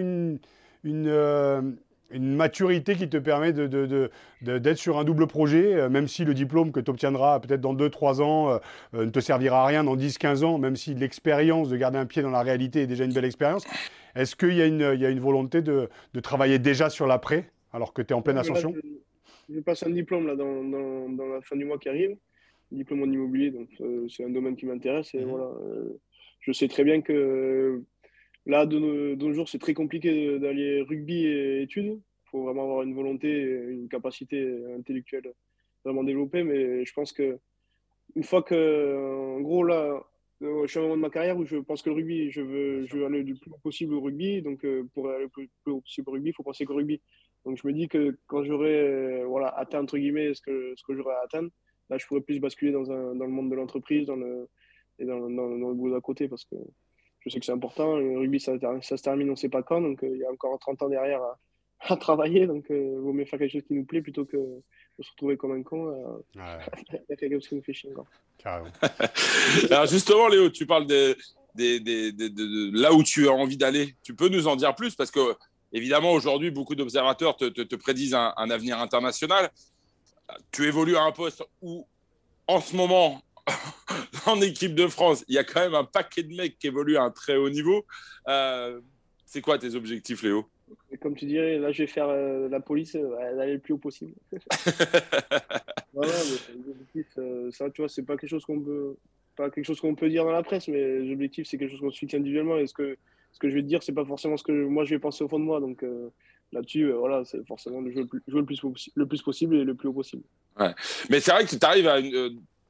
une maturité qui te permet d'être sur un double projet, même si le diplôme que tu obtiendras peut-être dans 2-3 ans ne te servira à rien dans 10-15 ans, même si l'expérience de garder un pied dans la réalité est déjà une belle expérience. Est-ce qu'il y a une volonté de travailler déjà sur l'après, alors que tu es en pleine Ouais, mais là, ascension? je passe un diplôme là, dans la fin du mois qui arrive, diplôme en immobilier, donc c'est un domaine qui m'intéresse. Et voilà, je sais très bien que là, de nos jours, c'est très compliqué d'allier rugby et études. Il faut vraiment avoir une volonté, et une capacité intellectuelle vraiment développée. Mais je pense que une fois que, en gros, là, je suis à un moment de ma carrière où je pense que le rugby, je veux aller le plus haut possible au rugby. Donc, pour aller le plus haut possible au rugby, il faut penser qu'au rugby. Donc, je me dis que quand j'aurai voilà, atteint, entre guillemets, ce que j'aurai à atteindre, là, je pourrais plus basculer dans le monde de l'entreprise et dans le boulot d'à côté parce que je sais que c'est important. Le rugby, ça se termine, on ne sait pas quand. Donc, il y a encore 30 ans derrière à travailler. Donc, il vaut mieux faire quelque chose qui nous plaît plutôt que de se retrouver comme un con. Ouais, Il y a quelque chose qui nous fait chier encore. carrément. Alors justement, Léo, tu parles de là où tu as envie d'aller. Tu peux nous en dire plus parce que, évidemment, aujourd'hui, beaucoup d'observateurs te prédisent un avenir international. Tu évolues à un poste où, en ce moment, en équipe de France, il y a quand même un paquet de mecs qui évoluent à un très haut niveau. C'est quoi tes objectifs, Léo? Et comme tu dirais, là, je vais faire la police, d'aller le plus haut possible. Voilà, mais l'objectif, ça, tu vois, c'est pas quelque chose pas quelque chose qu'on peut dire dans la presse, mais l'objectif, c'est quelque chose qu'on se fixe individuellement. Et ce que je vais te dire, c'est pas forcément ce que moi je vais penser au fond de moi. Donc là-dessus, voilà, c'est forcément de jouer le plus possible et le plus haut possible. Ouais. Mais c'est vrai que tu arrives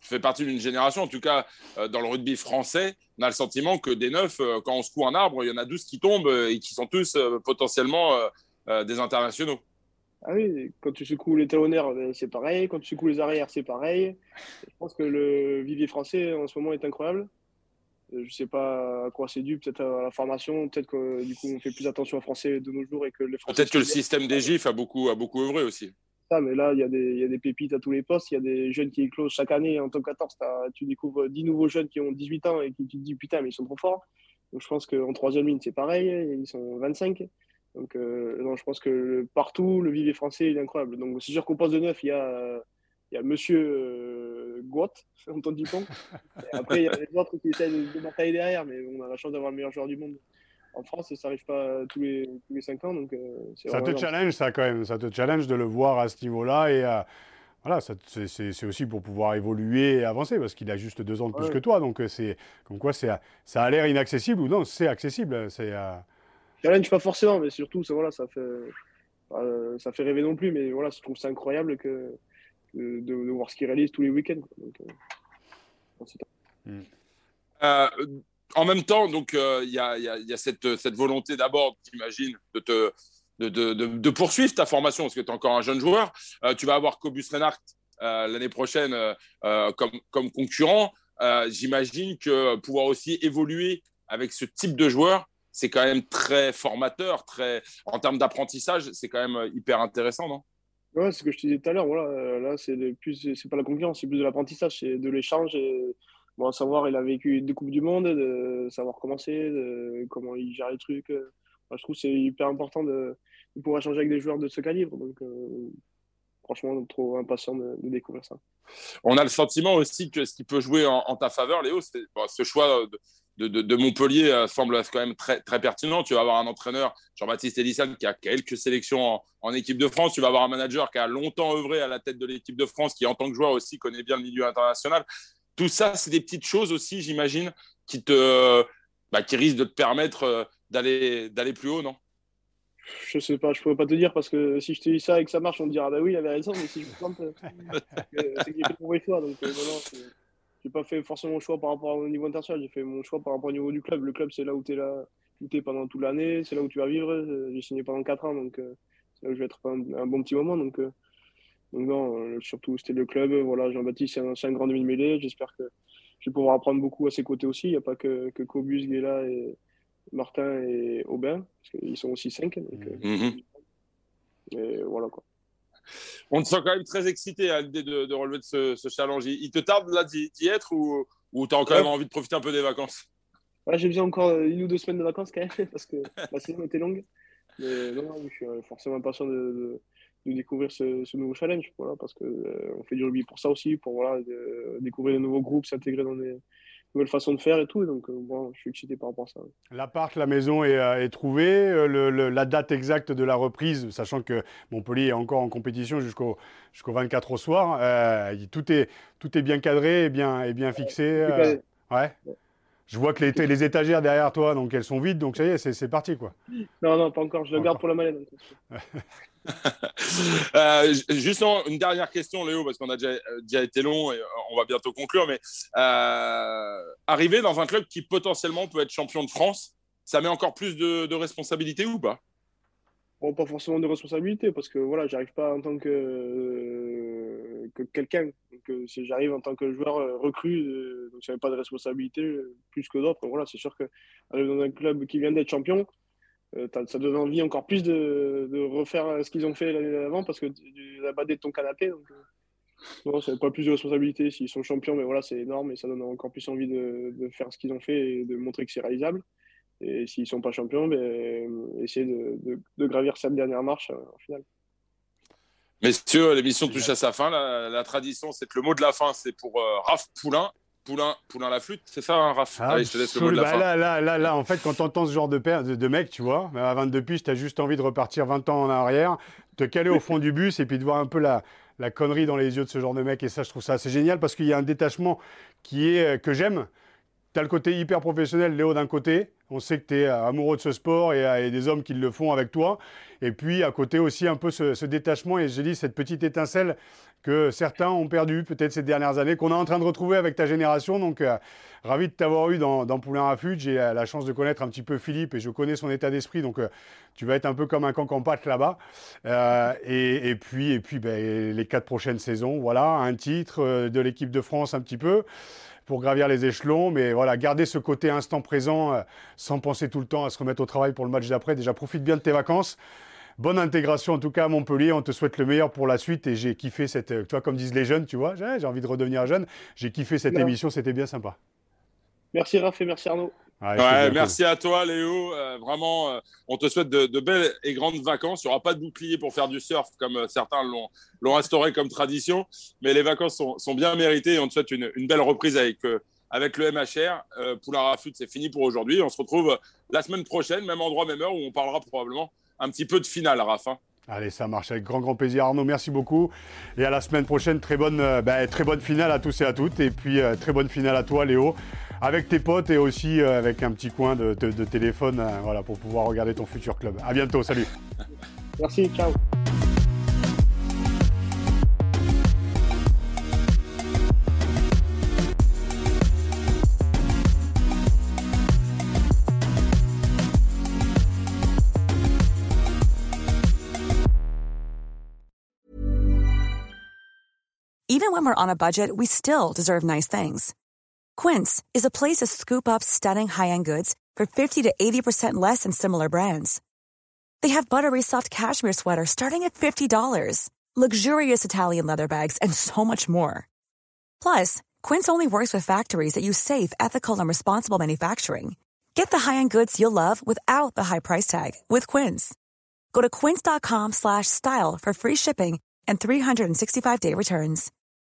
fais partie d'une génération, en tout cas dans le rugby français, on a le sentiment que des neufs, quand on secoue un arbre, il y en a 12 qui tombent et qui sont tous potentiellement des internationaux. Ah oui, quand tu secoues les talonnaires, c'est pareil. Quand tu secoues les arrières, c'est pareil. Je pense que le vivier français en ce moment est incroyable. Je ne sais pas à quoi c'est dû, peut-être à la formation, peut-être que du coup on fait plus attention aux Français de nos jours et que les Français. Peut-être que le système des GIF a beaucoup œuvré aussi. Ça, mais là, il y a des pépites à tous les postes. Il y a des jeunes qui éclosent chaque année. En top 14, tu découvres 10 nouveaux jeunes qui ont 18 ans et qui tu te dis putain, mais ils sont trop forts. Donc je pense qu'en troisième ligne, c'est pareil. Ils sont 25. Donc non, je pense que partout, le vivier français il est incroyable. Donc c'est sûr qu'au poste de neuf, il y a monsieur Gouat, Antoine Dupont. Et après, il y a les autres qui essaient de batailler derrière. Mais on a la chance d'avoir le meilleur joueur du monde en France et ça n'arrive pas tous les 5 ans. Donc, ça te challenge, ça, quand même. Ça te challenge de le voir à ce niveau-là. Et voilà, c'est aussi pour pouvoir évoluer et avancer parce qu'il a juste 2 ans de plus que toi. Donc, c'est comme quoi ça a l'air inaccessible ou non, c'est accessible. Challenge, pas forcément, mais surtout, voilà, ça fait rêver non plus. Mais voilà, je trouve ça incroyable de voir ce qu'il réalise tous les week-ends. Donc, en même temps, donc il y a cette volonté d'abord, j'imagine, de poursuivre ta formation parce que tu es encore un jeune joueur. Tu vas avoir Cobus Reinhardt l'année prochaine comme concurrent. J'imagine que pouvoir aussi évoluer avec ce type de joueur, c'est quand même très formateur, en termes d'apprentissage, c'est quand même hyper intéressant, non? Ouais, c'est ce que je te disais tout à l'heure. Voilà, là, c'est pas la concurrence, c'est plus de l'apprentissage, c'est de l'échange. Bon, savoir, il a vécu 2 Coupes du Monde, de savoir comment c'est, comment il gère les trucs. Je trouve que c'est hyper important de pouvoir échanger avec des joueurs de ce calibre. Donc, franchement, trop impatient de découvrir ça. On a le sentiment aussi que ce qui peut jouer en ta faveur, Léo, c'est ce choix de Montpellier semble quand même très, très pertinent. Tu vas avoir un entraîneur, Jean-Baptiste Elissane, qui a quelques sélections en équipe de France. Tu vas avoir un manager qui a longtemps œuvré à la tête de l'équipe de France, qui en tant que joueur aussi connaît bien le milieu international. Tout ça, c'est des petites choses aussi, j'imagine, qui risquent de te permettre d'aller plus haut, non? Je sais pas, je pourrais pas te dire parce que si je te dis ça et que ça marche, on te dira bah oui, il avait raison, mais si je me plante, c'est que j'ai fait le mauvais choix. Donc non, j'ai pas fait forcément mon choix par rapport au niveau international, j'ai fait mon choix par rapport au niveau du club. Le club, c'est là où tu es là, où t'es pendant toute l'année, c'est là où tu vas vivre. J'ai signé pendant 4 ans, donc c'est là où je vais être pendant un bon petit moment. Donc non, surtout c'était le club. Voilà, Jean-Baptiste, c'est un grand demi-mêlée. J'espère que je vais pouvoir apprendre beaucoup à ses côtés aussi. Il n'y a pas que Cobus, Guéla et Martin et Aubin, parce qu'ils sont aussi 5. Donc, et voilà quoi. On te sent quand même très excité à l'idée de relever ce challenge. Il te tarde là d'y être ou tu as quand même envie de profiter un peu des vacances? Ouais, j'ai besoin encore 1 ou 2 semaines de vacances quand même, parce que la saison était longue. Mais non, je suis forcément impatient de découvrir ce nouveau challenge. Voilà, parce qu'on fait du rugby pour ça aussi, pour découvrir de nouveaux groupes, s'intégrer dans des nouvelles façons de faire et tout. Donc, je suis excité par rapport à ça. L'appart, la maison est trouvée. La date exacte de la reprise, sachant que Montpellier est encore en compétition jusqu'au 24 au soir. Tout est bien cadré et bien fixé. Ouais. Je vois que les étagères derrière toi, donc elles sont vides, donc ça y est, c'est parti, quoi. Non, pas encore. Je le garde pour la mallette. Justement, une dernière question, Léo, parce qu'on a déjà été long et on va bientôt conclure, mais arriver dans un club qui potentiellement peut être champion de France, ça met encore plus de responsabilités ou pas? Bon, pas forcément de responsabilité, parce que voilà, j'arrive pas en tant que quelqu'un. Donc, si j'arrive en tant que joueur recru, donc j'avais pas de responsabilité plus que d'autres. Voilà, c'est sûr que arriver dans un club qui vient d'être champion, ça donne envie encore plus de refaire ce qu'ils ont fait l'année d'avant parce que tu as badé de ton canapé. Donc, non, ça n'a pas plus de responsabilité. S'ils sont champions, mais voilà, c'est énorme et ça donne encore plus envie de faire ce qu'ils ont fait et de montrer que c'est réalisable. Et s'ils ne sont pas champions, essayer de gravir cette dernière marche en finale. Messieurs, l'émission touche à sa fin. La tradition, c'est que le mot de la fin, c'est pour Raph Poulain. Poulain la flûte, c'est ça, hein, Raph? Allez, je te laisse le mot de la fin. Là, en fait, quand tu entends ce genre de mec, tu vois, à 22 piges, tu as juste envie de repartir 20 ans en arrière, te caler au fond du bus et puis de voir un peu la connerie dans les yeux de ce genre de mec. Et ça, je trouve ça assez génial parce qu'il y a un détachement que j'aime. tu as le côté hyper professionnel, Léo, d'un côté. On sait que tu es amoureux de ce sport et des hommes qui le font avec toi. Et puis, à côté aussi, un peu ce détachement et j'ai dit cette petite étincelle que certains ont perdu peut-être ces dernières années, qu'on est en train de retrouver avec ta génération. Donc, ravi de t'avoir eu dans Poulain Rafut. J'ai la chance de connaître un petit peu Philippe et je connais son état d'esprit. Donc, tu vas être un peu comme un cancan pâte là-bas. Et puis les 4 prochaines saisons, voilà, un titre de l'équipe de France un petit peu pour gravir les échelons. Mais voilà, garder ce côté instant présent sans penser tout le temps à se remettre au travail pour le match d'après. Déjà, profite bien de tes vacances. Bonne intégration en tout cas à Montpellier, on te souhaite le meilleur pour la suite et j'ai kiffé cette, toi comme disent les jeunes, tu vois, j'ai envie de redevenir jeune, j'ai kiffé cette émission, c'était bien sympa. Merci Raph et merci Arnaud. Ouais, merci à toi Léo, vraiment on te souhaite de belles et grandes vacances, il n'y aura pas de bouclier pour faire du surf comme certains l'ont instauré comme tradition, mais les vacances sont bien méritées et on te souhaite une belle reprise avec le MHR. Poulain Rafut, c'est fini pour aujourd'hui, on se retrouve la semaine prochaine, même endroit, même heure où on parlera probablement un petit peu de finale, Raph. Allez, ça marche avec grand plaisir. Arnaud, merci beaucoup. Et à la semaine prochaine, très bonne finale à tous et à toutes. Et puis, très bonne finale à toi, Léo, avec tes potes et aussi avec un petit coin de téléphone voilà, pour pouvoir regarder ton futur club. À bientôt, salut. Merci, ciao. Even when we're on a budget, we still deserve nice things. Quince is a place to scoop up stunning high-end goods for 50 to 80% less than similar brands. They have buttery soft cashmere sweaters starting at $50, luxurious Italian leather bags, and so much more. Plus, Quince only works with factories that use safe, ethical, and responsible manufacturing. Get the high-end goods you'll love without the high price tag with Quince. Go to quince.com/style for free shipping and 365-day returns.